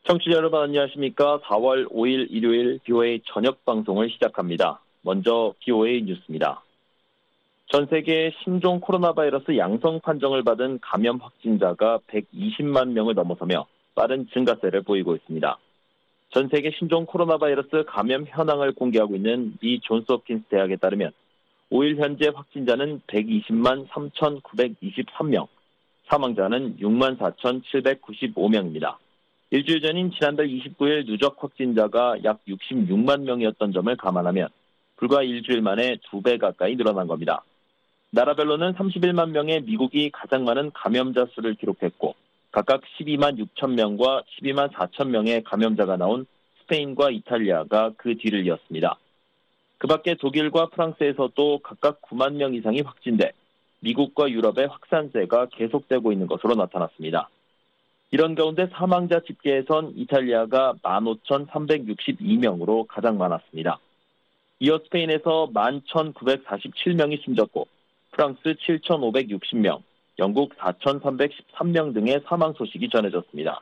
청취자 여러분 안녕하십니까? 4월 5일 일요일 BOA 저녁 방송을 시작합니다. 먼저 BOA 뉴스입니다. 전 세계 신종 코로나 바이러스 양성 판정을 받은 감염 확진자가 120만 명을 넘어서며 빠른 증가세를 보이고 있습니다. 전 세계 신종 코로나 바이러스 감염 현황을 공개하고 있는 미 존스홉킨스 대학에 따르면 5일 현재 확진자는 120만 3,923명, 사망자는 6만 4,795명입니다. 일주일 전인 지난달 29일 누적 확진자가 약 66만 명이었던 점을 감안하면 불과 일주일 만에 2배 가까이 늘어난 겁니다. 나라별로는 31만 명의 미국이 가장 많은 감염자 수를 기록했고 각각 12만 6천 명과 12만 4천 명의 감염자가 나온 스페인과 이탈리아가 그 뒤를 이었습니다. 그 밖에 독일과 프랑스에서도 각각 9만 명 이상이 확진돼 미국과 유럽의 확산세가 계속되고 있는 것으로 나타났습니다. 이런 가운데 사망자 집계에선 이탈리아가 15,362명으로 가장 많았습니다. 이어 스페인에서 11,947명이 숨졌고 프랑스 7,560명, 영국 4,313명 등의 사망 소식이 전해졌습니다.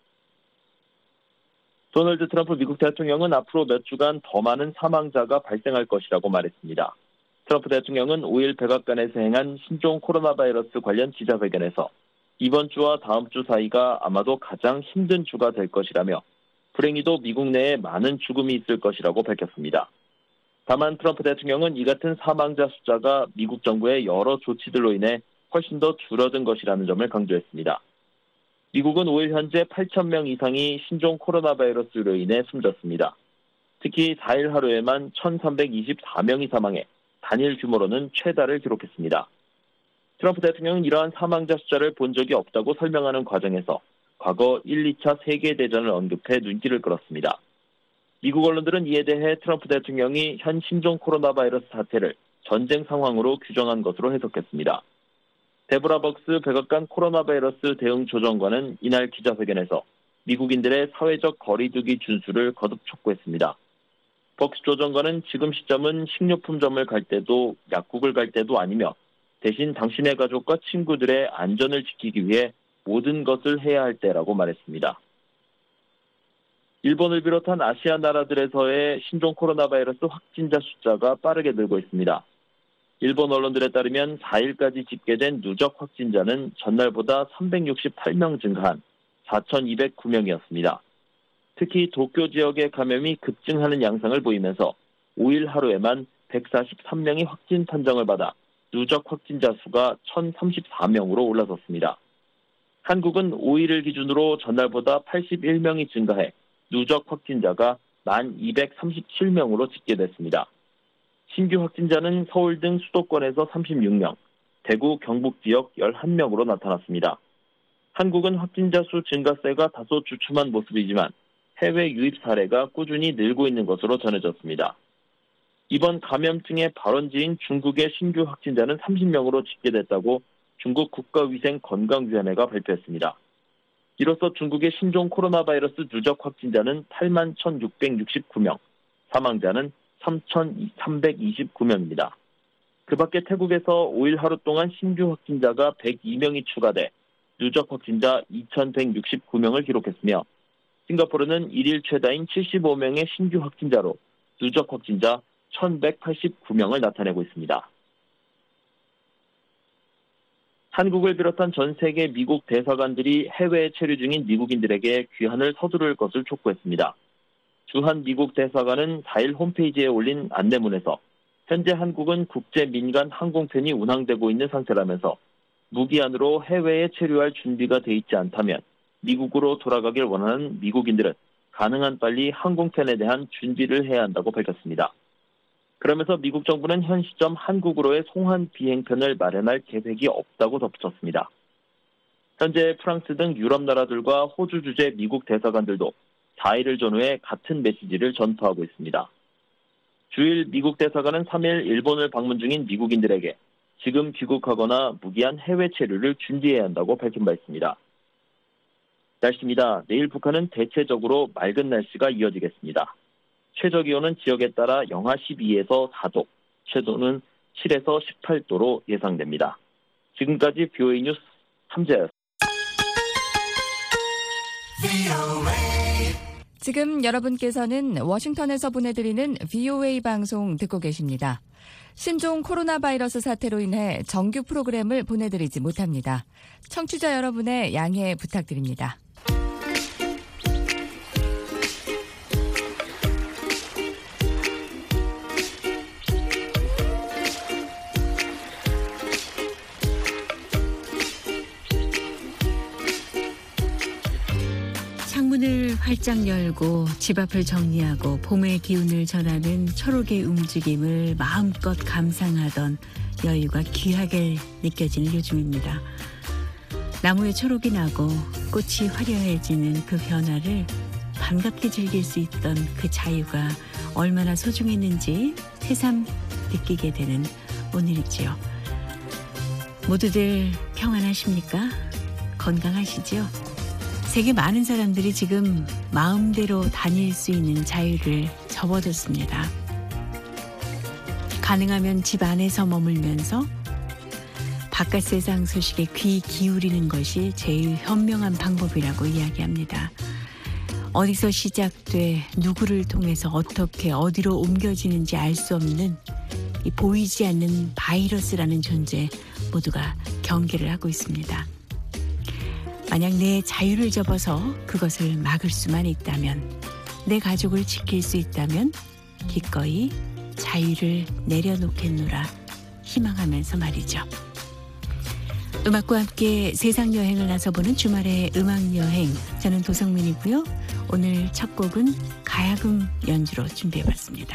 도널드 트럼프 미국 대통령은 앞으로 몇 주간 더 많은 사망자가 발생할 것이라고 말했습니다. 트럼프 대통령은 5일 백악관에서 행한 신종 코로나 바이러스 관련 기자회견에서 이번 주와 다음 주 사이가 아마도 가장 힘든 주가 될 것이라며 불행히도 미국 내에 많은 죽음이 있을 것이라고 밝혔습니다. 다만 트럼프 대통령은 이 같은 사망자 숫자가 미국 정부의 여러 조치들로 인해 훨씬 더 줄어든 것이라는 점을 강조했습니다. 미국은 5일 현재 8,000명 이상이 신종 코로나 바이러스로 인해 숨졌습니다. 특히 4일 하루에만 1,324명이 사망해 단일 규모로는 최다를 기록했습니다. 트럼프 대통령은 이러한 사망자 숫자를 본 적이 없다고 설명하는 과정에서 과거 1, 2차 세계대전을 언급해 눈길을 끌었습니다. 미국 언론들은 이에 대해 트럼프 대통령이 현 신종 코로나 바이러스 사태를 전쟁 상황으로 규정한 것으로 해석했습니다. 데보라 벅스 백악관 코로나 바이러스 대응 조정관은 이날 기자회견에서 미국인들의 사회적 거리두기 준수를 거듭 촉구했습니다. 벅스 조정관은 지금 시점은 식료품점을 갈 때도 약국을 갈 때도 아니며 대신 당신의 가족과 친구들의 안전을 지키기 위해 모든 것을 해야 할 때라고 말했습니다. 일본을 비롯한 아시아 나라들에서의 신종 코로나 바이러스 확진자 숫자가 빠르게 늘고 있습니다. 일본 언론들에 따르면 4일까지 집계된 누적 확진자는 전날보다 368명 증가한 4,209명이었습니다. 특히 도쿄 지역의 감염이 급증하는 양상을 보이면서 5일 하루에만 143명이 확진 판정을 받아 누적 확진자 수가 1,034명으로 올라섰습니다. 한국은 5일을 기준으로 전날보다 81명이 증가해 누적 확진자가 1,237명으로 집계됐습니다. 신규 확진자는 서울 등 수도권에서 36명, 대구, 경북 지역 11명으로 나타났습니다. 한국은 확진자 수 증가세가 다소 주춤한 모습이지만 해외 유입 사례가 꾸준히 늘고 있는 것으로 전해졌습니다. 이번 감염증의 발원지인 중국의 신규 확진자는 30명으로 집계됐다고 중국 국가위생건강위원회가 발표했습니다. 이로써 중국의 신종 코로나 바이러스 누적 확진자는 8만 1,669명, 사망자는 3,329명입니다. 그 밖에 태국에서 5일 하루 동안 신규 확진자가 102명이 추가돼 누적 확진자 2,169명을 기록했으며 싱가포르는 1일 최다인 75명의 신규 확진자로 누적 확진자 1,189명을 나타내고 있습니다. 한국을 비롯한 전 세계 미국 대사관들이 해외에 체류 중인 미국인들에게 귀환을 서두를 것을 촉구했습니다. 주한 미국 대사관은 4일 홈페이지에 올린 안내문에서 현재 한국은 국제 민간 항공편이 운항되고 있는 상태라면서 무기한으로 해외에 체류할 준비가 돼 있지 않다면 미국으로 돌아가길 원하는 미국인들은 가능한 빨리 항공편에 대한 준비를 해야 한다고 밝혔습니다. 그러면서 미국 정부는 현 시점 한국으로의 송환 비행편을 마련할 계획이 없다고 덧붙였습니다. 현재 프랑스 등 유럽 나라들과 호주 주재 미국 대사관들도 4일을 전후해 같은 메시지를 전파하고 있습니다. 주일 미국 대사관은 3일 일본을 방문 중인 미국인들에게 지금 귀국하거나 무기한 해외 체류를 준비해야 한다고 밝힌 바 있습니다. 날씨입니다. 내일 북한은 대체적으로 맑은 날씨가 이어지겠습니다. 최저기온은 지역에 따라 영하 12에서 4도, 최도는 7에서 18도로 예상됩니다. 지금까지 BOA 뉴스 함재였습니다. 지금 여러분께서는 워싱턴에서 보내드리는 VOA 방송 듣고 계십니다. 신종 코로나 바이러스 사태로 인해 정규 프로그램을 보내드리지 못합니다. 청취자 여러분의 양해 부탁드립니다. 창문을 활짝 열고 집 앞을 정리하고 봄의 기운을 전하는 초록의 움직임을 마음껏 감상하던 여유가 귀하게 느껴지는 요즘입니다. 나무에 초록이 나고 꽃이 화려해지는 그 변화를 반갑게 즐길 수 있던 그 자유가 얼마나 소중했는지 새삼 느끼게 되는 오늘이지요. 모두들 평안하십니까? 건강하시지요? 세계 많은 사람들이 지금 마음대로 다닐 수 있는 자유를 접어뒀습니다. 가능하면 집 안에서 머물면서 바깥 세상 소식에 귀 기울이는 것이 제일 현명한 방법이라고 이야기합니다. 어디서 시작돼 누구를 통해서 어떻게 어디로 옮겨지는지 알 수 없는 이 보이지 않는 바이러스라는 존재 모두가 경계를 하고 있습니다. 만약 내 자유를 접어서 그것을 막을 수만 있다면, 내 가족을 지킬 수 있다면 기꺼이 자유를 내려놓겠노라 희망하면서 말이죠. 음악과 함께 세상 여행을 나서보는 주말의 음악 여행, 저는 도성민이고요. 오늘 첫 곡은 가야금 연주로 준비해봤습니다.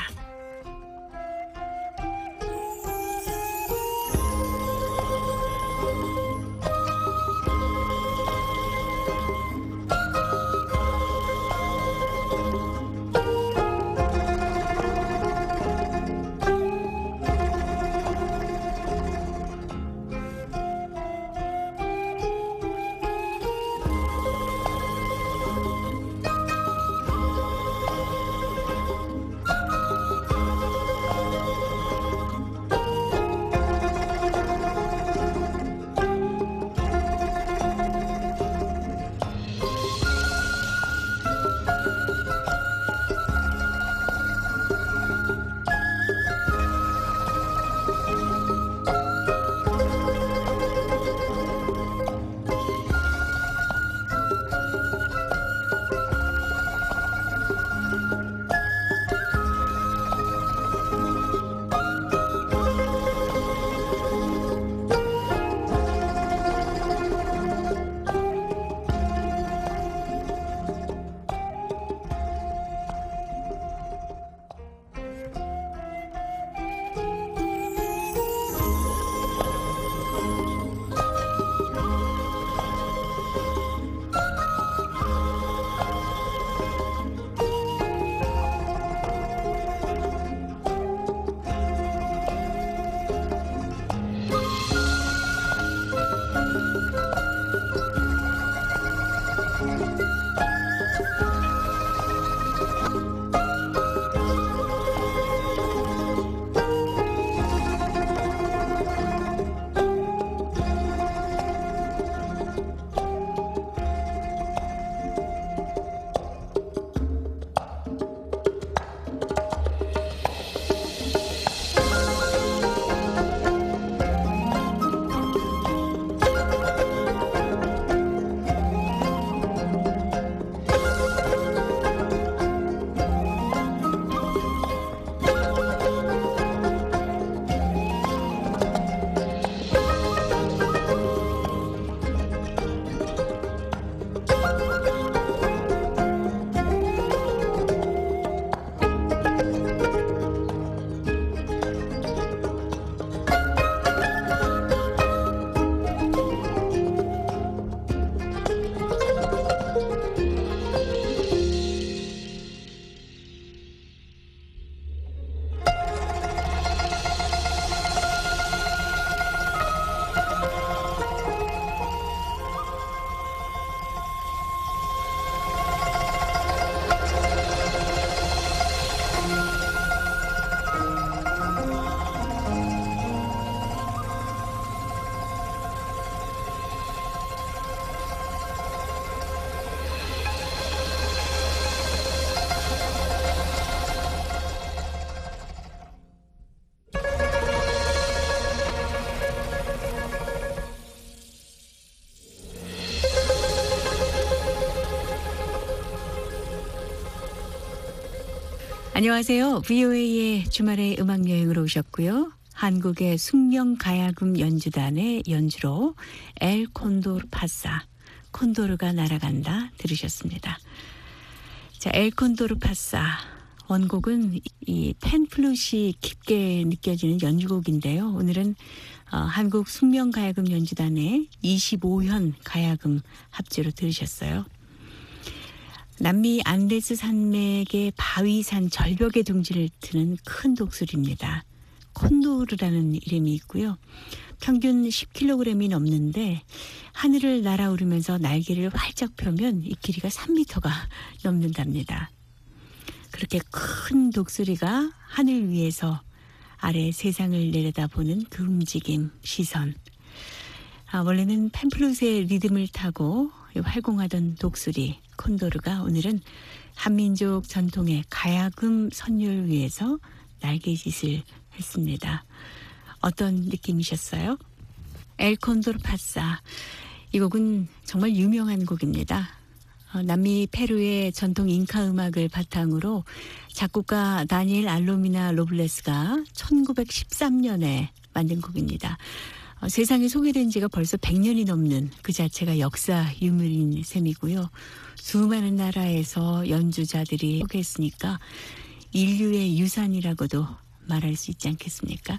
안녕하세요. VOA의 주말의 음악여행으로 오셨고요. 한국의 숙명가야금 연주단의 연주로 엘 콘도르 파사, 콘도르가 날아간다 들으셨습니다. 자, 엘 콘도르 파사 원곡은 이 팬플룻이 깊게 느껴지는 연주곡인데요. 오늘은 한국 숙명가야금 연주단의 25현 가야금 합주로 들으셨어요. 남미 안데스 산맥의 바위산 절벽의 둥지를 트는 큰 독수리입니다. 콘도르라는 이름이 있고요. 평균 10kg이 넘는데 하늘을 날아오르면서 날개를 활짝 펴면 이 길이가 3m가 넘는답니다. 그렇게 큰 독수리가 하늘 위에서 아래 세상을 내려다보는 그 움직임, 시선. 원래는 팸플룻의 리듬을 타고 활공하던 독수리 콘도르가 오늘은 한민족 전통의 가야금 선율 위에서 날개짓을 했습니다. 어떤 느낌이셨어요? 엘 콘도르 파사. 이 곡은 정말 유명한 곡입니다. 남미 페루의 전통 잉카 음악을 바탕으로 작곡가 다니엘 알로미나 로블레스가 1913년에 만든 곡입니다. 세상에 소개된 지가 벌써 100년이 넘는 그 자체가 역사 유물인 셈이고요. 수많은 나라에서 연주자들이 소개했으니까 인류의 유산이라고도 말할 수 있지 않겠습니까?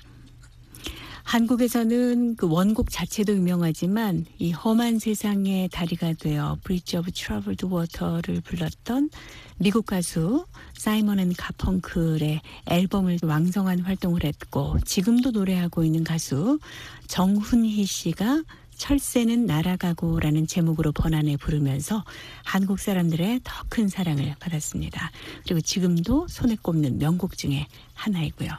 한국에서는 그 원곡 자체도 유명하지만 이 험한 세상의 다리가 되어 Bridge of Troubled Water를 불렀던 미국 가수 사이먼 앤 가펑클의 앨범을 왕성한 활동을 했고 지금도 노래하고 있는 가수 정훈희 씨가 철새는 날아가고라는 제목으로 번안해 부르면서 한국 사람들의 더 큰 사랑을 받았습니다. 그리고 지금도 손에 꼽는 명곡 중에 하나이고요.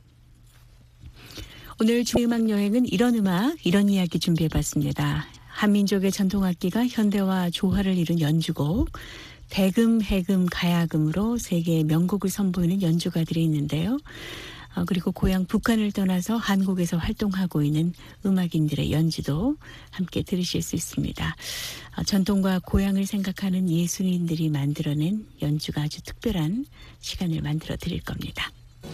오늘 주의 음악 여행은 이런 음악, 이런 이야기 준비해봤습니다. 한민족의 전통악기가 현대와 조화를 이룬 연주곡, 대금, 해금, 가야금으로 세계의 명곡을 선보이는 연주가들이 있는데요. 그리고 고향 북한을 떠나서 한국에서 활동하고 있는 음악인들의 연주도 함께 들으실 수 있습니다. 전통과 고향을 생각하는 예술인들이 만들어낸 연주가 아주 특별한 시간을 만들어 드릴 겁니다.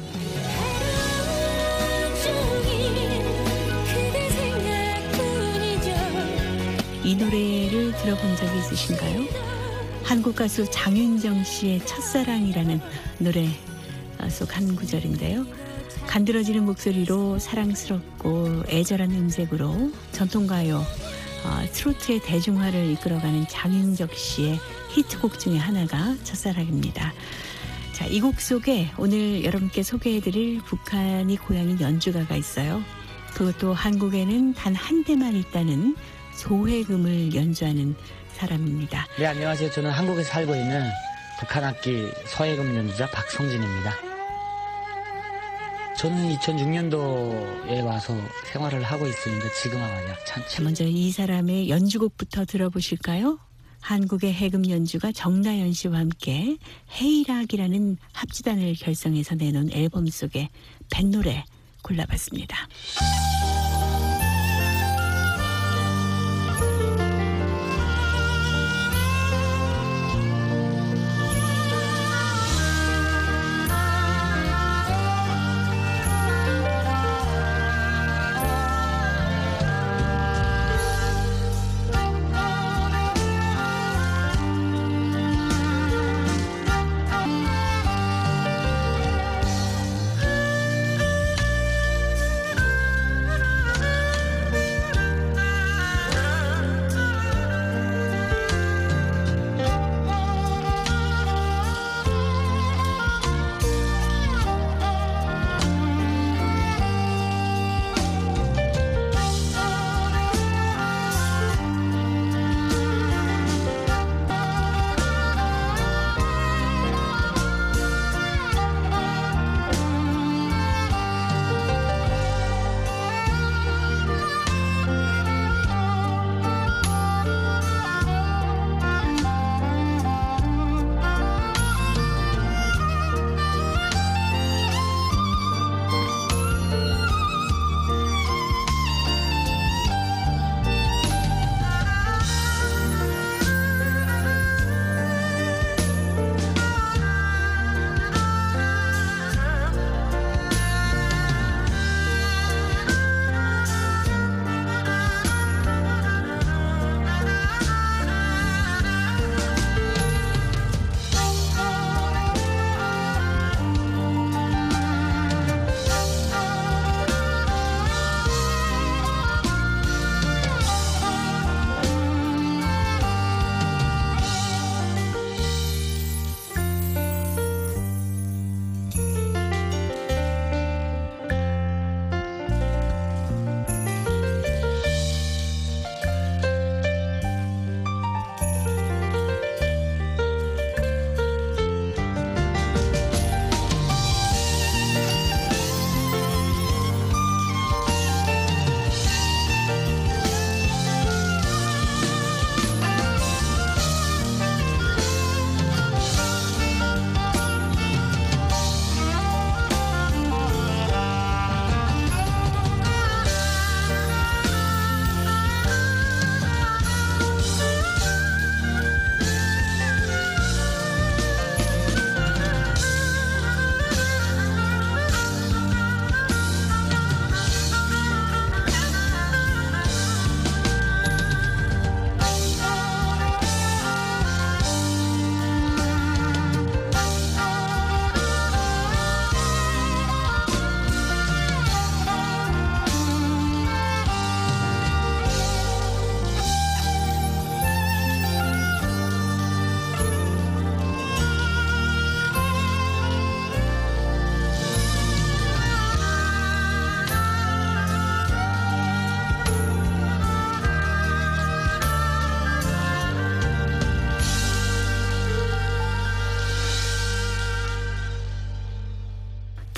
이 노래를 들어본 적이 있으신가요? 한국 가수 장윤정 씨의 첫사랑이라는 노래 속 한 구절인데요. 간드러지는 목소리로 사랑스럽고 애절한 음색으로 전통가요, 트로트의 대중화를 이끌어가는 장윤정 씨의 히트곡 중에 하나가 첫사랑입니다. 자, 이 곡 속에 오늘 여러분께 소개해드릴 북한이 고향인 연주가가 있어요. 그것도 한국에는 단 한 대만 있다는 소해금을 연주하는 사람입니다. 네, 안녕하세요. 저는 한국에 살고 있는 북한악기 소해금 연주자 박성진입니다. 저는 2006년도에 와서 생활을 하고 있습니다. 지금 아마 약 자, 먼저 이 사람의 연주곡부터 들어보실까요? 한국의 해금 연주가 정다연 씨와 함께 헤이락이라는 합주단을 결성해서 내놓은 앨범 속의 뱃노래 골라봤습니다.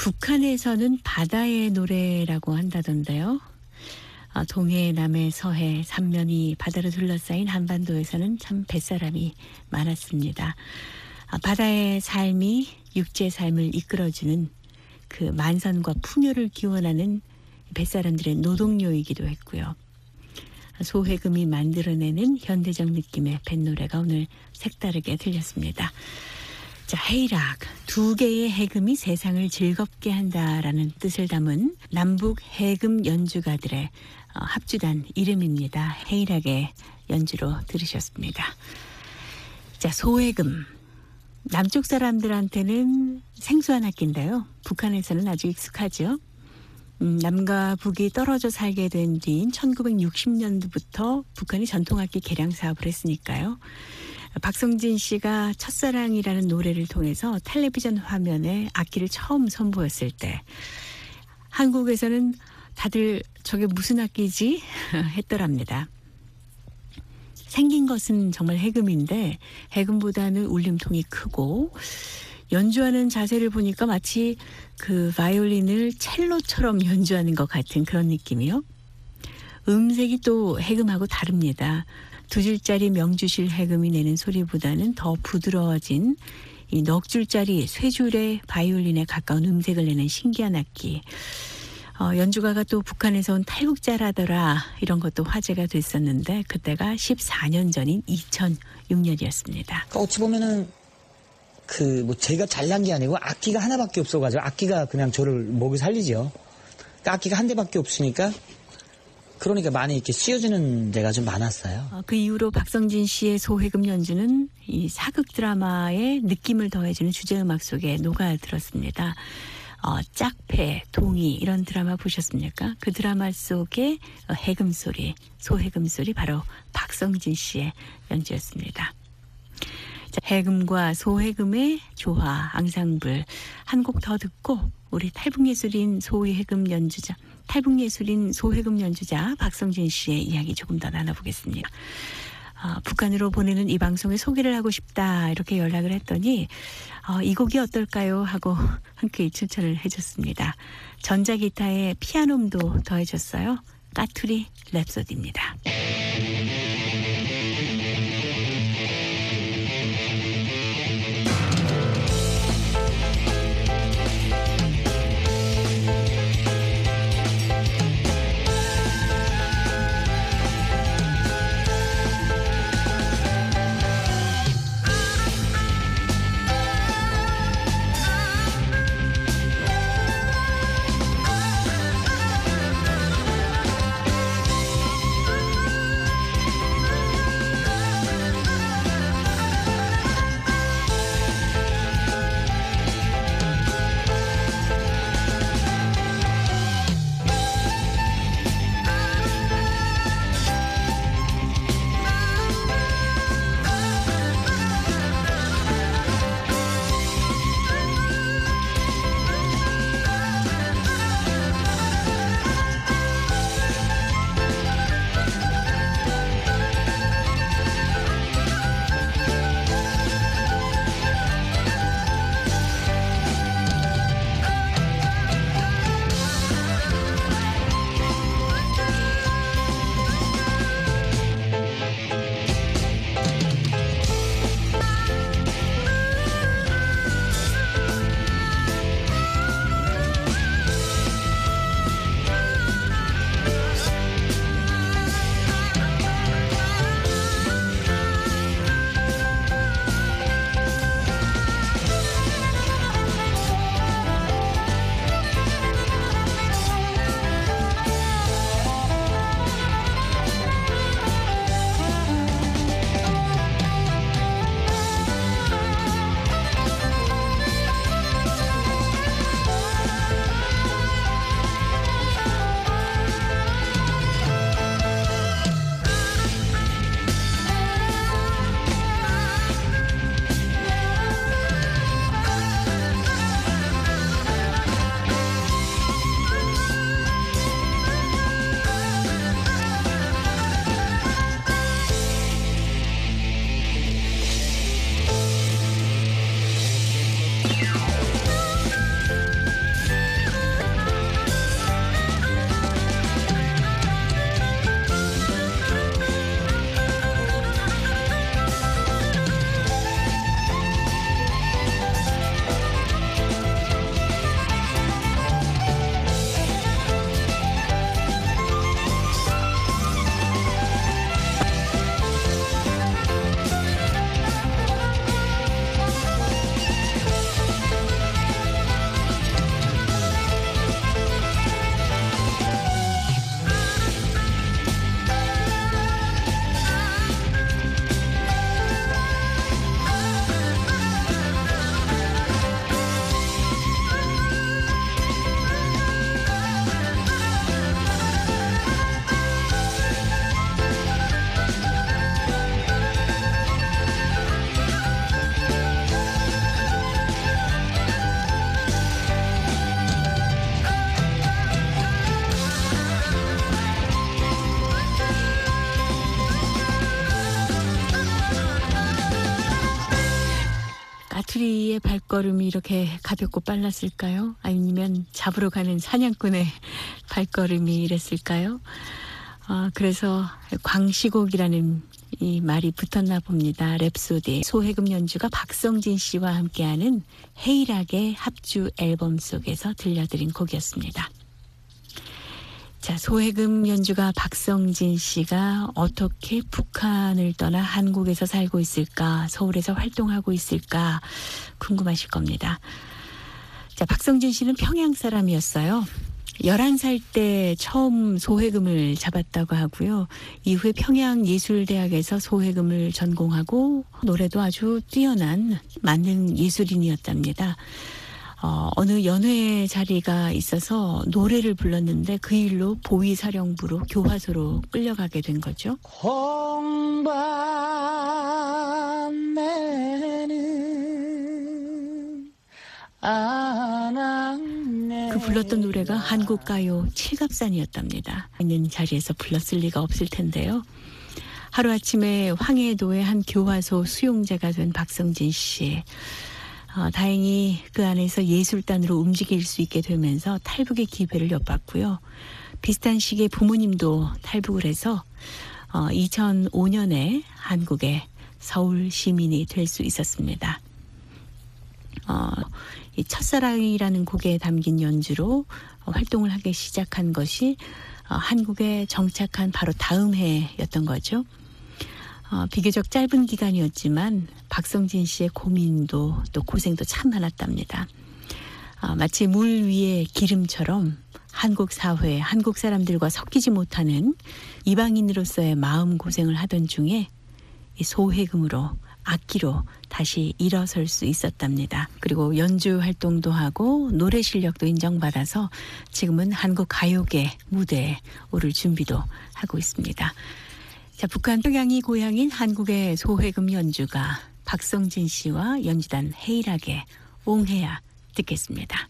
북한에서는 바다의 노래라고 한다던데요. 동해, 남해, 서해, 삼면이 바다로 둘러싸인 한반도에서는 참 뱃사람이 많았습니다. 바다의 삶이 육지의 삶을 이끌어주는 그 만선과 풍요를 기원하는 뱃사람들의 노동요이기도 했고요. 소해금이 만들어내는 현대적 느낌의 뱃노래가 오늘 색다르게 들렸습니다. 자, 헤이락, 두 개의 해금이 세상을 즐겁게 한다라는 뜻을 담은 남북 해금 연주가들의 합주단 이름입니다. 헤이락의 연주로 들으셨습니다. 자, 소해금. 남쪽 사람들한테는 생소한 악기인데요. 북한에서는 아주 익숙하죠. 남과 북이 떨어져 살게 된 뒤인 1960년도부터 북한이 전통악기 개량 사업을 했으니까요. 박성진 씨가 첫사랑이라는 노래를 통해서 텔레비전 화면에 악기를 처음 선보였을 때 한국에서는 다들 저게 무슨 악기지? 했더랍니다. 생긴 것은 정말 해금인데 해금보다는 울림통이 크고 연주하는 자세를 보니까 마치 그 바이올린을 첼로처럼 연주하는 것 같은 그런 느낌이요. 음색이 또 해금하고 다릅니다. 두 줄짜리 명주실 해금이 내는 소리보다는 더 부드러워진 이 넉 줄짜리 쇠줄의 바이올린에 가까운 음색을 내는 신기한 악기. 연주가가 또 북한에서 온 탈북자라더라 이런 것도 화제가 됐었는데 그때가 14년 전인 2006년이었습니다. 어찌 보면은 제가 잘난 게 아니고 악기가 하나밖에 없어가지고 악기가 그냥 저를 목을 살리죠. 그러니까 악기가 한 대밖에 없으니까 그러니까 많이 이렇게 쓰여지는 데가 좀 많았어요. 그 이후로 박성진 씨의 소해금 연주는 이 사극 드라마의 느낌을 더해주는 주제음악 속에 녹아들었습니다. 짝패, 동이 이런 드라마 보셨습니까? 그 드라마 속의 해금 소리, 소해금 소리 바로 박성진 씨의 연주였습니다. 자, 해금과 소해금의 조화, 앙상블 한 곡 더 듣고 우리 탈북예술인 소해금 연주자 박성진 씨의 이야기 조금 더 나눠보겠습니다. 북한으로 보내는 이 방송에 소개를 하고 싶다 이렇게 연락을 했더니 이 곡이 어떨까요? 하고 흔쾌히 추천을 해줬습니다. 전자기타에 피아노음도 더해줬어요. 까투리 랩소디입니다. 메뚜리의 발걸음이 이렇게 가볍고 빨랐을까요? 아니면 잡으러 가는 사냥꾼의 발걸음이 이랬을까요? 그래서 광시곡이라는 이 말이 붙었나 봅니다. 랩소디. 소해금 연주가 박성진 씨와 함께하는 헤이락의 합주 앨범 속에서 들려드린 곡이었습니다. 자, 소해금 연주가 박성진 씨가 어떻게 북한을 떠나 한국에서 살고 있을까, 서울에서 활동하고 있을까 궁금하실 겁니다. 자, 박성진 씨는 평양 사람이었어요. 11살 때 처음 소해금을 잡았다고 하고요. 이후에 평양예술대학에서 소해금을 전공하고 노래도 아주 뛰어난 만능 예술인이었답니다. 어느 연회 자리가 있어서 노래를 불렀는데 그 일로 보위사령부로 교화소로 끌려가게 된 거죠. 홍밤에는 그 불렀던 노래가 한국가요 칠갑산이었답니다. 있는 자리에서 불렀을 리가 없을 텐데요. 하루아침에 황해도의 한 교화소 수용자가 된 박성진 씨. 다행히 그 안에서 예술단으로 움직일 수 있게 되면서 탈북의 기회를 엿봤고요. 비슷한 시기에 부모님도 탈북을 해서 2005년에 한국의 서울 시민이 될 수 있었습니다. 이 첫사랑이라는 곡에 담긴 연주로 활동을 하기 시작한 것이 한국에 정착한 바로 다음 해였던 거죠. 비교적 짧은 기간이었지만 박성진 씨의 고민도 또 고생도 참 많았답니다. 마치 물 위의 기름처럼 한국 사회, 한국 사람들과 섞이지 못하는 이방인으로서의 마음고생을 하던 중에 이 소해금으로, 악기로 다시 일어설 수 있었답니다. 그리고 연주 활동도 하고 노래 실력도 인정받아서 지금은 한국 가요계 무대에 오를 준비도 하고 있습니다. 자, 북한 평양이 고향인 한국의 소해금 연주가 박성진 씨와 연주단 헤이락의 옹해야 듣겠습니다.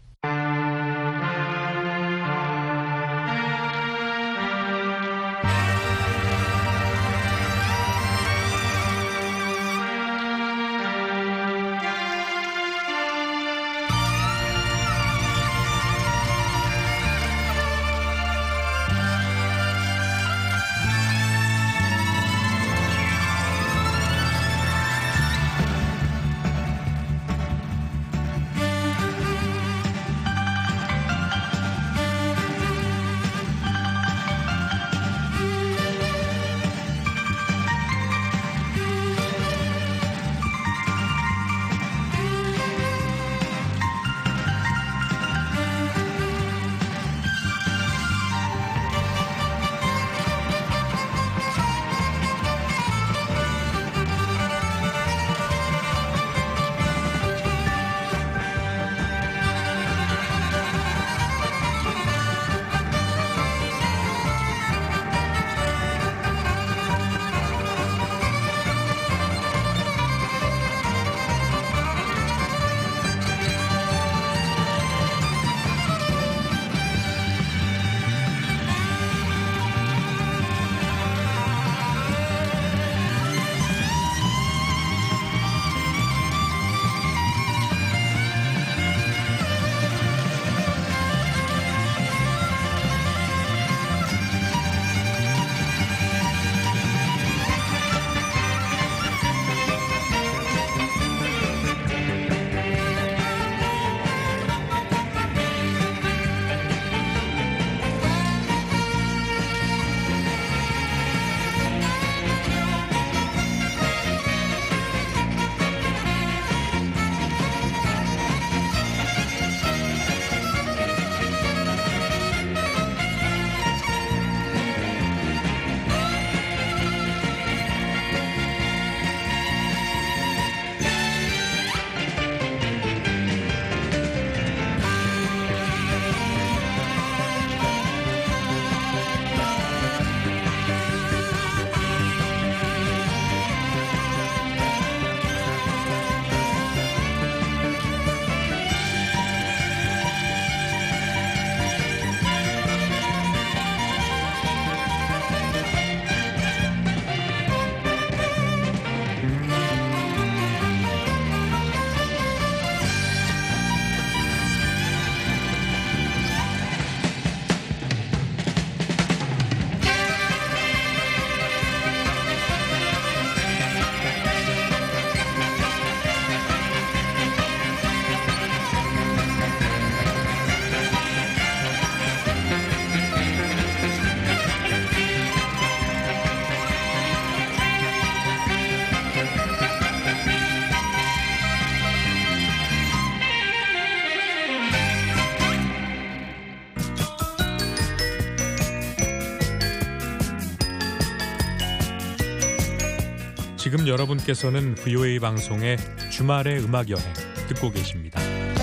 지금 여러분께서는 VOA 방송의 주말의 음악 여행 듣고 계십니다.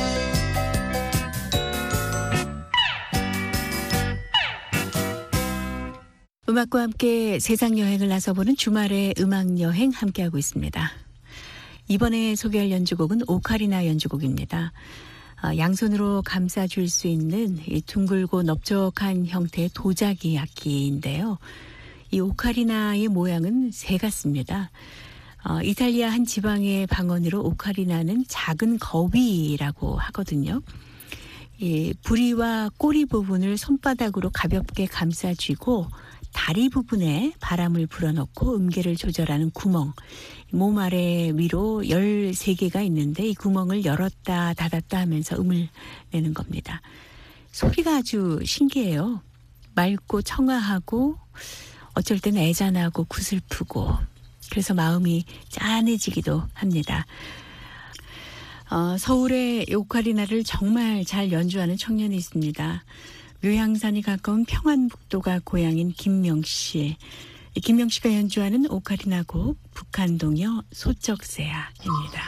음악과 함께 세상 여행을 나서보는 주말의 음악 여행 함께하고 있습니다. 이번에 소개할 연주곡은 오카리나 연주곡입니다. 양손으로 감싸줄 수 있는 이 둥글고 넓적한 형태의 도자기 악기인데요. 이 오카리나의 모양은 새 같습니다. 이탈리아 한 지방의 방언으로 오카리나는 작은 거위라고 하거든요. 이 부리와 꼬리 부분을 손바닥으로 가볍게 감싸쥐고 다리 부분에 바람을 불어넣고 음계를 조절하는 구멍, 몸 아래 위로 13개가 있는데 이 구멍을 열었다 닫았다 하면서 음을 내는 겁니다. 소리가 아주 신기해요. 맑고 청아하고 어쩔 때는 애잔하고 구슬프고 그래서 마음이 짠해지기도 합니다. 서울에 오카리나를 정말 잘 연주하는 청년이 있습니다. 묘향산이 가까운 평안북도가 고향인 김명 씨. 김명 씨가 연주하는 오카리나 곡 북한동요 소쩍새야입니다.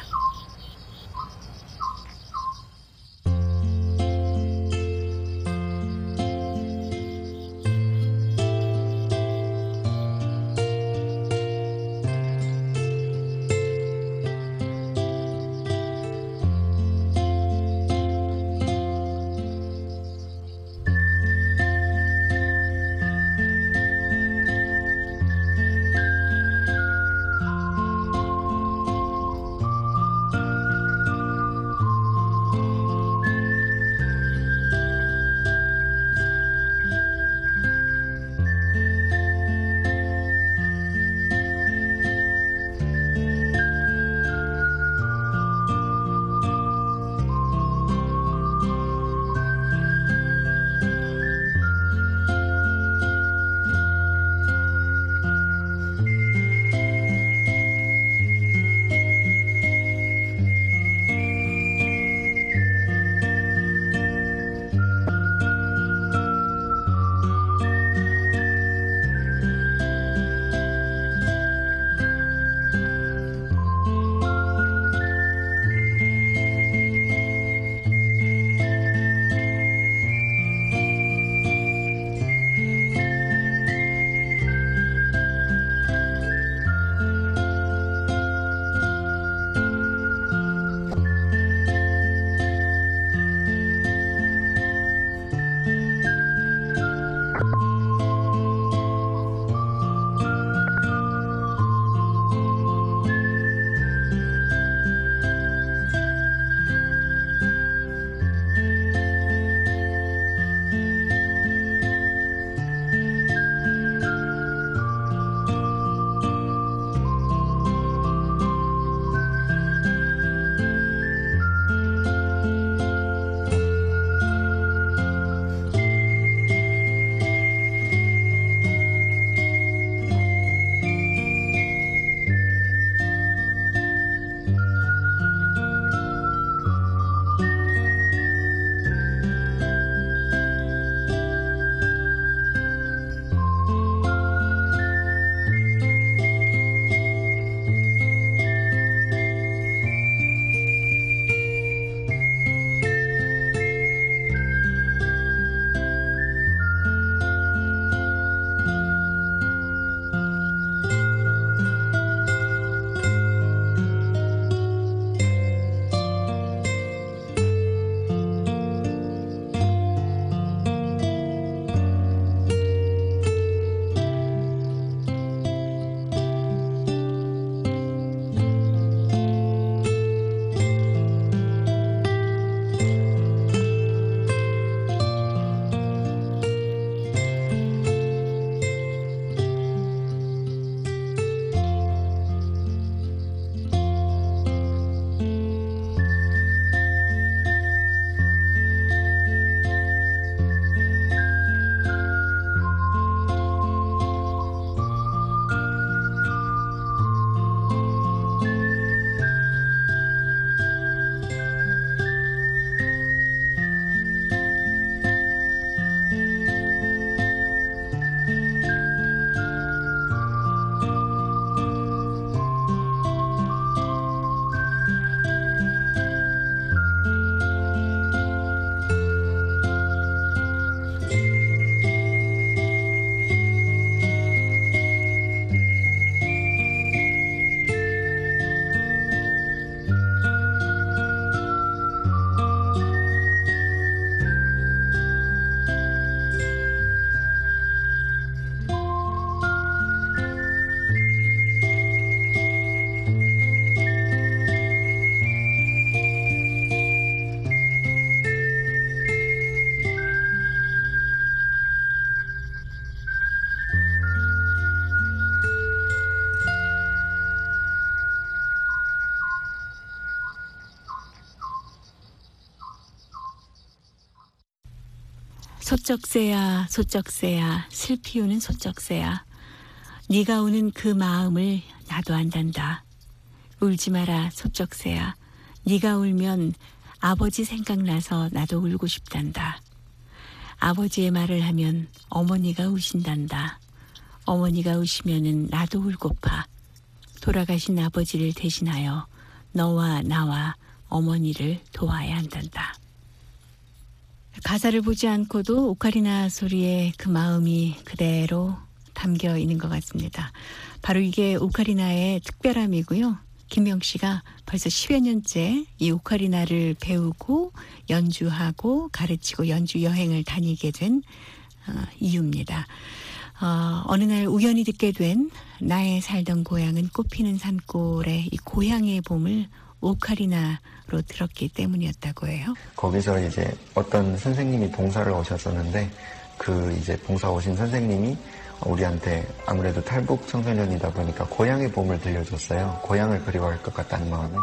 소쩍새야 소쩍새야 슬피 우는 소쩍새야 네가 우는 그 마음을 나도 안단다. 울지 마라 소쩍새야 네가 울면 아버지 생각나서 나도 울고 싶단다. 아버지의 말을 하면 어머니가 우신단다. 어머니가 우시면은 나도 울고파. 돌아가신 아버지를 대신하여 너와 나와 어머니를 도와야 한단다. 가사를 보지 않고도 오카리나 소리에 그 마음이 그대로 담겨 있는 것 같습니다. 바로 이게 오카리나의 특별함이고요. 김명 씨가 벌써 10여 년째 이 오카리나를 배우고 연주하고 가르치고 연주 여행을 다니게 된 이유입니다. 어느 날 우연히 듣게 된 나의 살던 고향은 꽃피는 산골의 이 고향의 봄을 오카리나로 들었기 때문이었다고 해요. 거기서 이제 어떤 선생님이 봉사를 오셨었는데 그 이제 봉사 오신 선생님이 우리한테 아무래도 탈북 청소년이다 보니까 고향의 봄을 들려줬어요. 고향을 그리워할 것 같다는 마음에.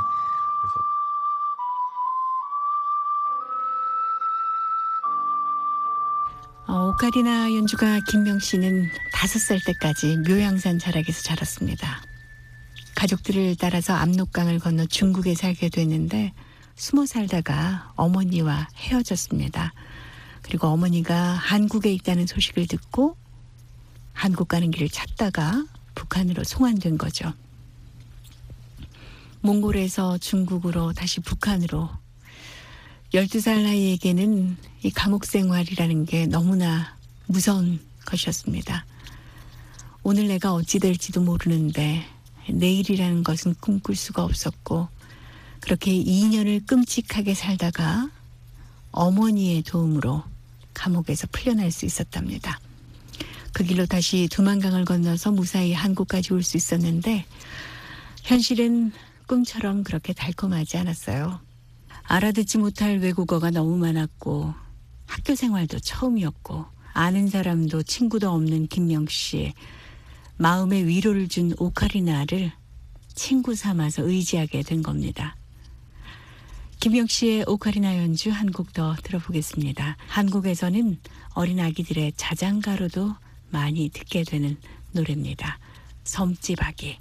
오카리나 연주가 김명 씨는 5살 때까지 묘양산 자락에서 자랐습니다. 가족들을 따라서 압록강을 건너 중국에 살게 됐는데 숨어 살다가 어머니와 헤어졌습니다. 그리고 어머니가 한국에 있다는 소식을 듣고 한국 가는 길을 찾다가 북한으로 송환된 거죠. 몽골에서 중국으로 다시 북한으로 12살 나이에게는 이 감옥 생활이라는 게 너무나 무서운 것이었습니다. 오늘 내가 어찌 될지도 모르는데 내일이라는 것은 꿈꿀 수가 없었고 그렇게 2년을 끔찍하게 살다가 어머니의 도움으로 감옥에서 풀려날 수 있었답니다. 그 길로 다시 두만강을 건너서 무사히 한국까지 올 수 있었는데 현실은 꿈처럼 그렇게 달콤하지 않았어요. 알아듣지 못할 외국어가 너무 많았고 학교 생활도 처음이었고 아는 사람도 친구도 없는 김명 씨. 마음의 위로를 준 오카리나를 친구 삼아서 의지하게 된 겁니다. 김명 씨의 오카리나 연주 한 곡 더 들어보겠습니다. 한국에서는 어린 아기들의 자장가로도 많이 듣게 되는 노래입니다. 섬집 아기.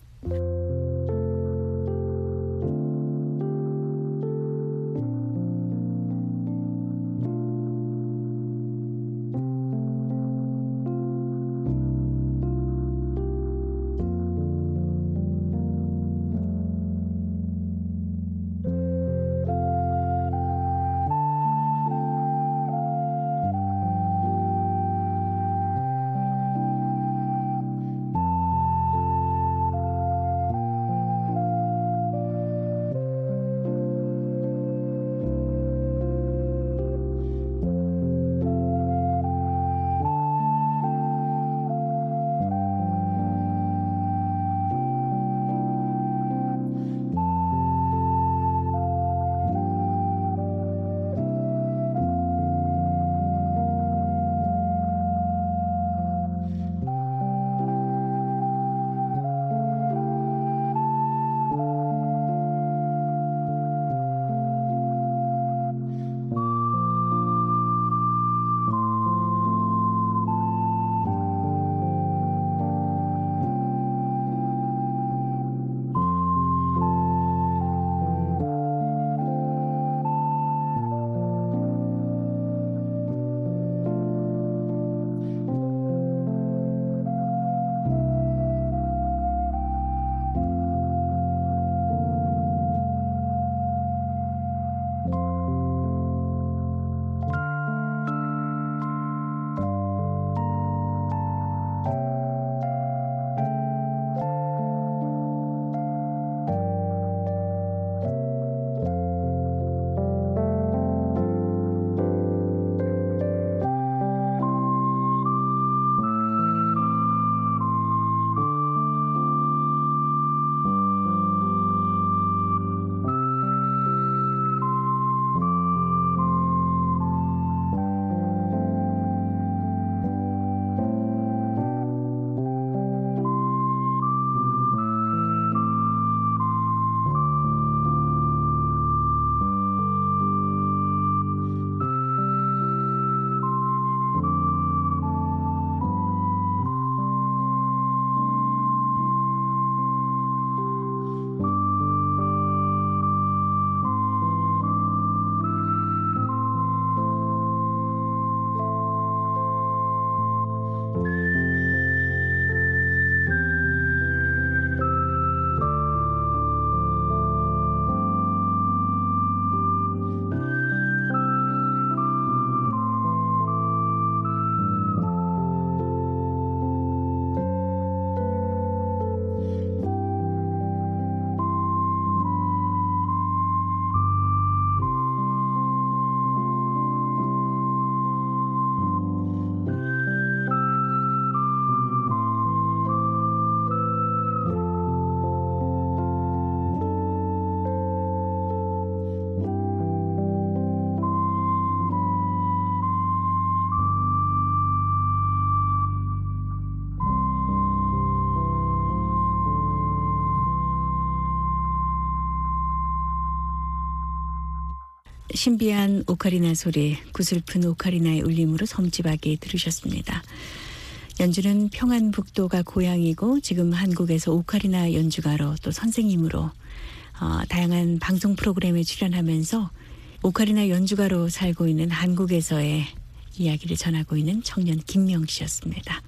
신비한 오카리나 소리, 구슬픈 오카리나의 울림으로 섬집하게 들으셨습니다. 연주는 평안북도가 고향이고 지금 한국에서 오카리나 연주가로 또 선생님으로 다양한 방송 프로그램에 출연하면서 오카리나 연주가로 살고 있는 한국에서의 이야기를 전하고 있는 청년 김명 씨였습니다.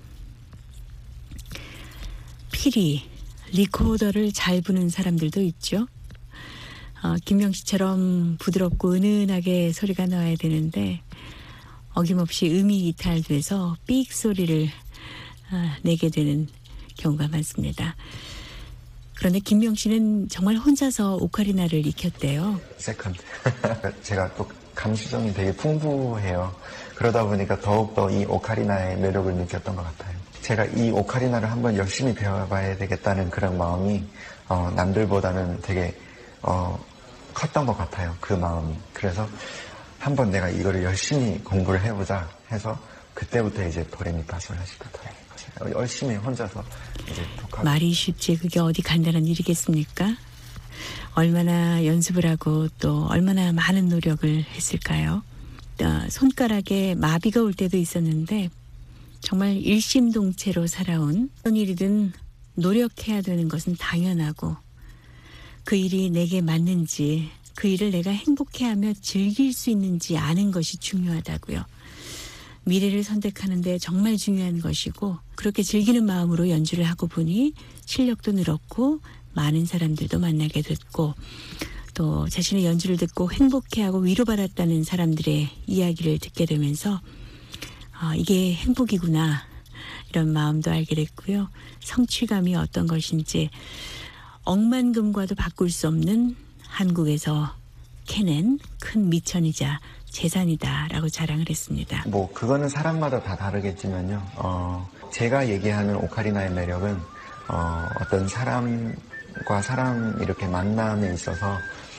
피리, 리코더를 잘 부는 사람들도 있죠. 김명 씨처럼 부드럽고 은은하게 소리가 나와야 되는데 어김없이 음이 이탈돼서 삑 소리를 내게 되는 경우가 많습니다. 그런데 김명 씨는 정말 혼자서 오카리나를 익혔대요. 세컨드. 제가 또 감수성이 되게 풍부해요. 그러다 보니까 더욱더 이 오카리나의 매력을 느꼈던 것 같아요. 제가 이 오카리나를 한번 열심히 배워봐야 되겠다는 그런 마음이 남들보다는 되게 컸던 것 같아요. 그 마음이. 그래서 한번 내가 이거를 열심히 공부를 해보자 해서 그때부터 이제 도레미파솔라시도를 열심히 혼자서 이제 독학을. 말이 쉽지 그게 어디 간단한 일이겠습니까? 얼마나 연습을 하고 또 얼마나 많은 노력을 했을까요? 손가락에 마비가 올 때도 있었는데 정말 일심동체로 살아온 어떤 일이든 노력해야 되는 것은 당연하고 그 일이 내게 맞는지 그 일을 내가 행복해하며 즐길 수 있는지 아는 것이 중요하다고요. 미래를 선택하는데 정말 중요한 것이고 그렇게 즐기는 마음으로 연주를 하고 보니 실력도 늘었고 많은 사람들도 만나게 됐고 또 자신의 연주를 듣고 행복해하고 위로받았다는 사람들의 이야기를 듣게 되면서 이게 행복이구나 이런 마음도 알게 됐고요. 성취감이 어떤 것인지 억만금과도 바꿀 수 없는 한국에서 캐낸 큰 미천이자 재산이다라고 자랑을 했습니다. 뭐 그거는 사람마다 다 다르겠지만요. 제가 얘기하는 오카리나의 매력은 어떤 사람과 사람 이렇게 만남에 있어서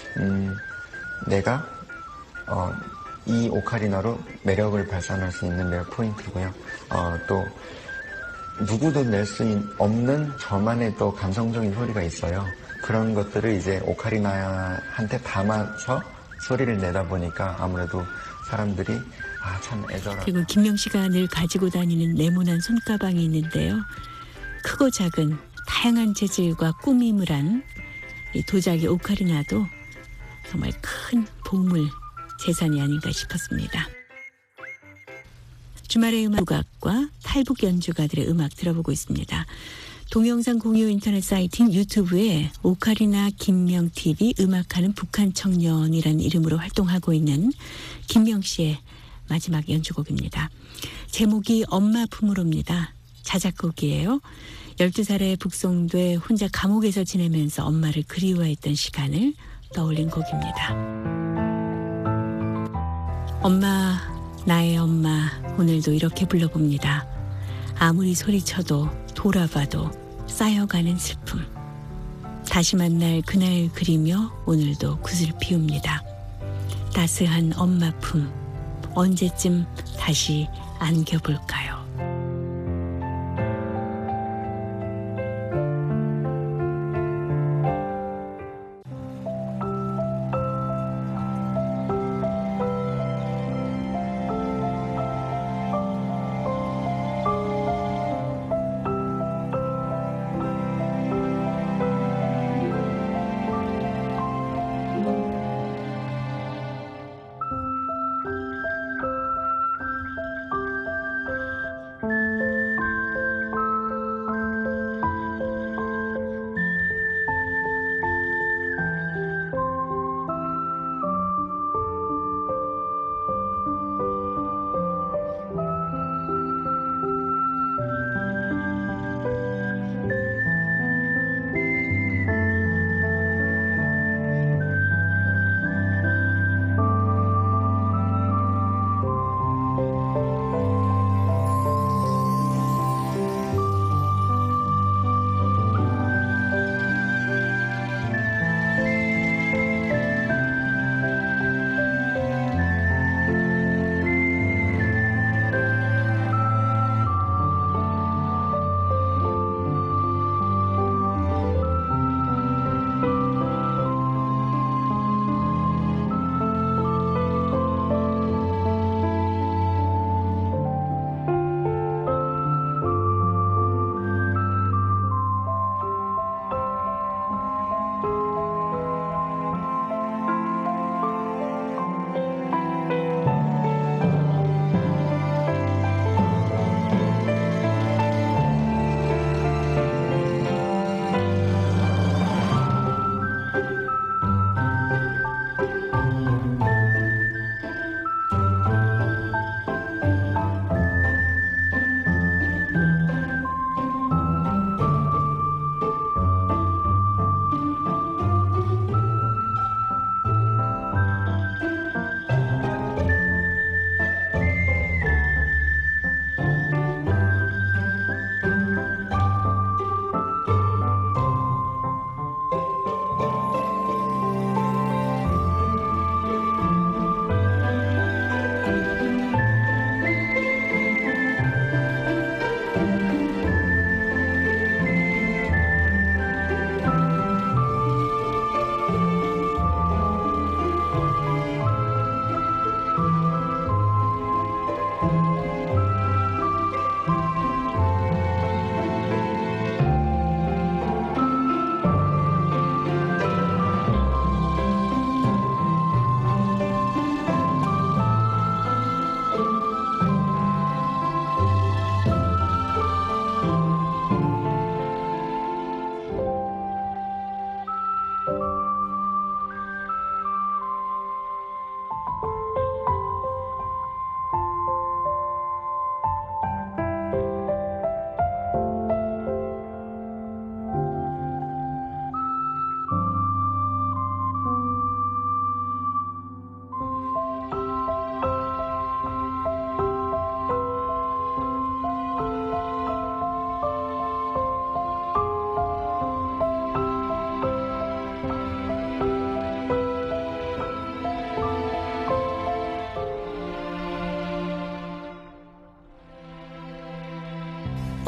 내가 이 오카리나로 매력을 발산할 수 있는 매력 포인트고요. 또 누구도 낼 수 없는 저만의 또 감성적인 소리가 있어요. 그런 것들을 이제 오카리나한테 담아서 소리를 내다 보니까 아무래도 사람들이 참 애절하다. 그리고 김명 씨가 늘 가지고 다니는 네모난 손가방이 있는데요. 크고 작은 다양한 재질과 꾸밈을 한 이 도자기 오카리나도 정말 큰 보물 재산이 아닌가 싶었습니다. 주말의 음악과 탈북 연주가들의 음악 들어보고 있습니다. 동영상 공유 인터넷 사이트인 유튜브에 오카리나 김명TV 음악하는 북한 청년이라는 이름으로 활동하고 있는 김명 씨의 마지막 연주곡입니다. 제목이 엄마 품으로입니다. 자작곡이에요. 12살에 북송돼 혼자 감옥에서 지내면서 엄마를 그리워했던 시간을 떠올린 곡입니다. 엄마, 나의 엄마, 오늘도 이렇게 불러봅니다. 아무리 소리쳐도 돌아봐도 쌓여가는 슬픔. 다시 만날 그날 그리며 오늘도 굿을 피웁니다. 따스한 엄마 품, 언제쯤 다시 안겨볼까요?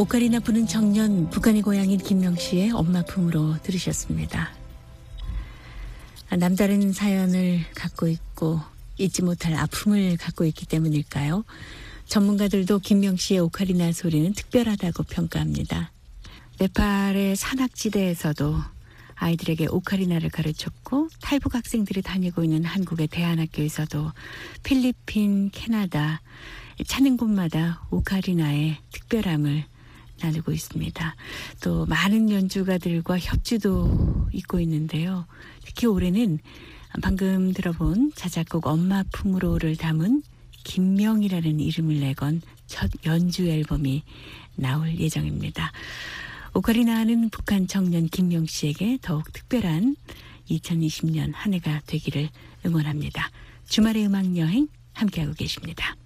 오카리나 부는 청년, 북한의 고향인 김명 씨의 엄마 품으로 들으셨습니다. 남다른 사연을 갖고 있고 잊지 못할 아픔을 갖고 있기 때문일까요? 전문가들도 김명 씨의 오카리나 소리는 특별하다고 평가합니다. 네팔의 산악지대에서도 아이들에게 오카리나를 가르쳤고 탈북 학생들이 다니고 있는 한국의 대안학교에서도 필리핀, 캐나다 찾는 곳마다 오카리나의 특별함을 나누고 있습니다. 또 많은 연주가들과 협주도 있고 있는데요. 특히 올해는 방금 들어본 자작곡 엄마 품으로를 담은 김명이라는 이름을 내건 첫 연주 앨범이 나올 예정입니다. 오카리나는 북한 청년 김명 씨에게 더욱 특별한 2020년 한 해가 되기를 응원합니다. 주말의 음악 여행 함께하고 계십니다.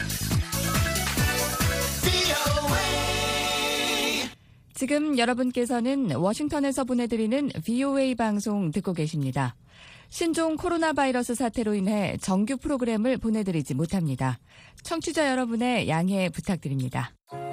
지금 여러분께서는 워싱턴에서 보내드리는 VOA 방송 듣고 계십니다. 신종 코로나 바이러스 사태로 인해 정규 프로그램을 보내드리지 못합니다. 청취자 여러분의 양해 부탁드립니다.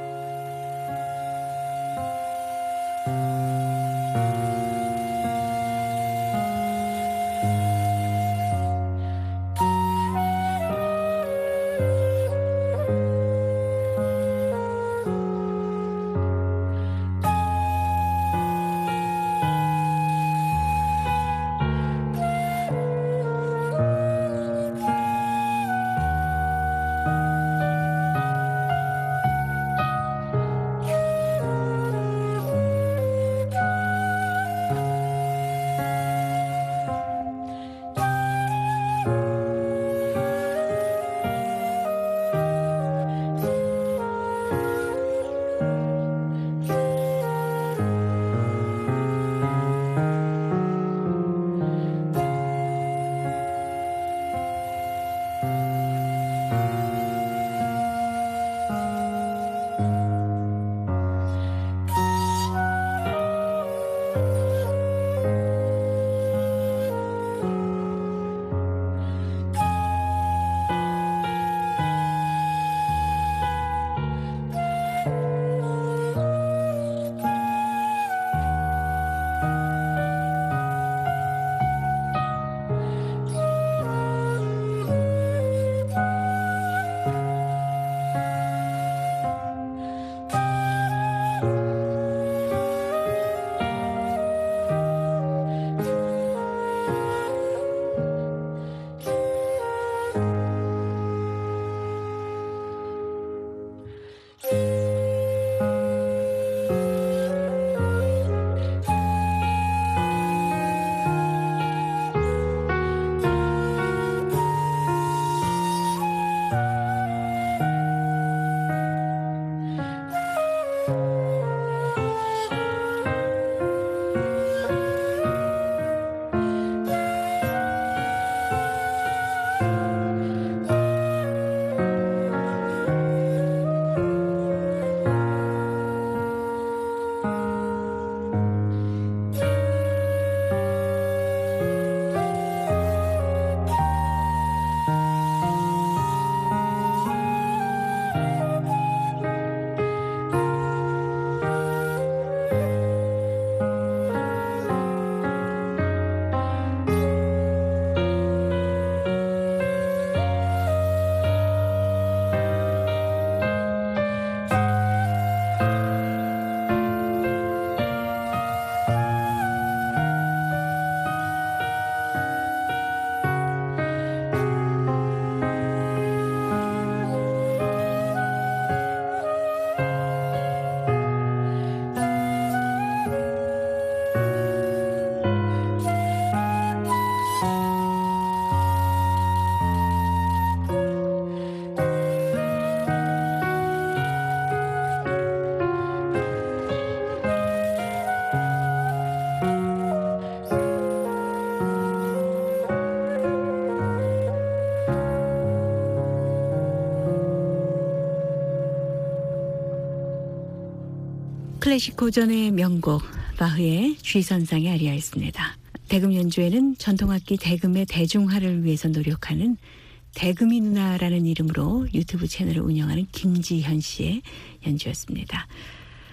클래식 고전의 명곡 바흐의 G선상의 아리아였습니다. 대금 연주에는 전통악기 대금의 대중화를 위해서 노력하는 대금이 누나라는 이름으로 유튜브 채널을 운영하는 김지현 씨의 연주였습니다.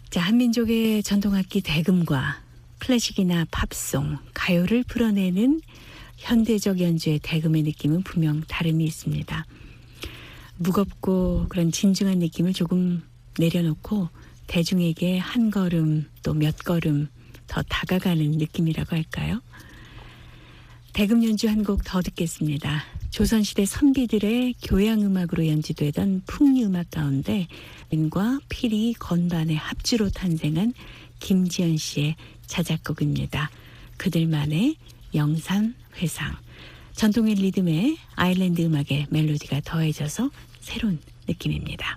자, 한민족의 전통악기 대금과 클래식이나 팝송, 가요를 풀어내는 현대적 연주의 대금의 느낌은 분명 다름이 있습니다. 무겁고 그런 진중한 느낌을 조금 내려놓고 대중에게 한 걸음 또 몇 걸음 더 다가가는 느낌이라고 할까요? 대금 연주 한 곡 더 듣겠습니다. 조선시대 선비들의 교향음악으로 연주되던 풍리음악 가운데 린과 피리, 건반의 합주로 탄생한 김지연 씨의 자작곡입니다. 그들만의 영산회상. 전통의 리듬에 아일랜드 음악의 멜로디가 더해져서 새로운 느낌입니다.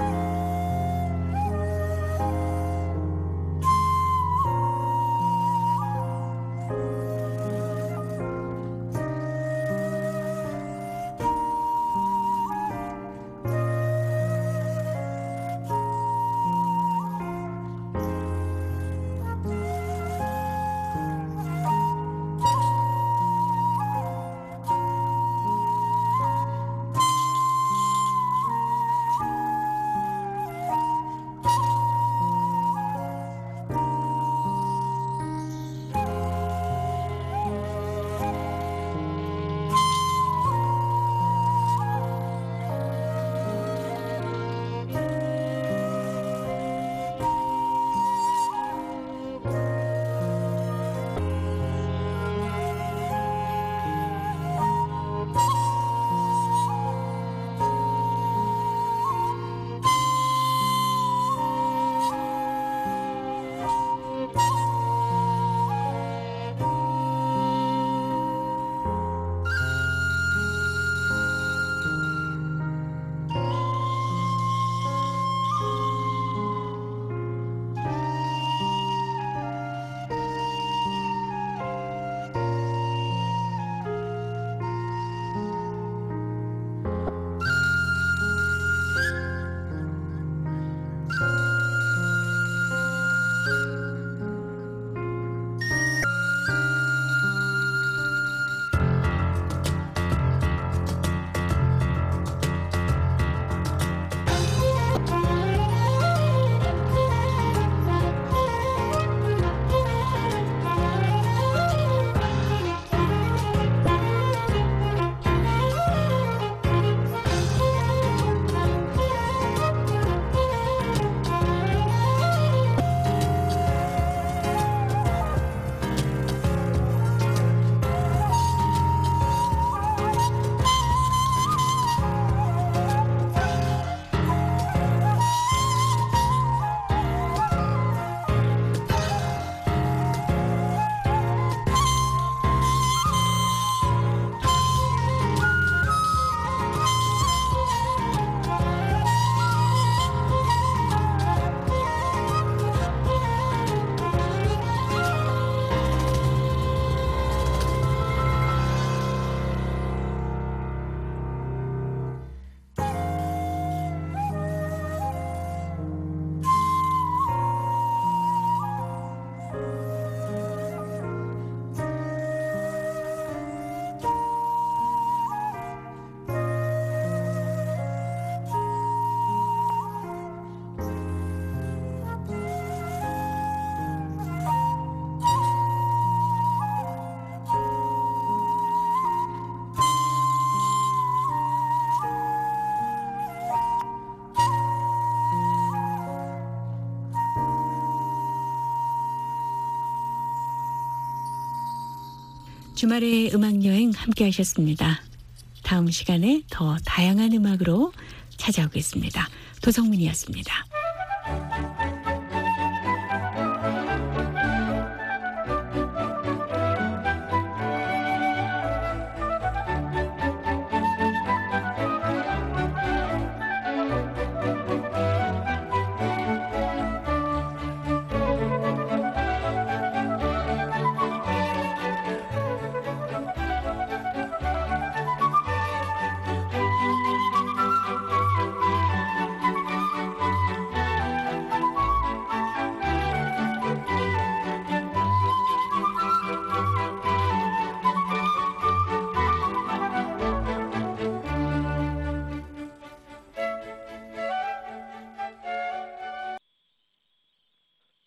주말의 음악여행 함께 하셨습니다. 다음 시간에 더 다양한 음악으로 찾아오겠습니다. 도성민이었습니다.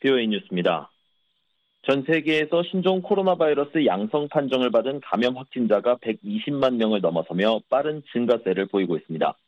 VOA 뉴스입니다. 전 세계에서 신종 코로나 바이러스 양성 판정을 받은 감염 확진자가 120만 명을 넘어서며 빠른 증가세를 보이고 있습니다.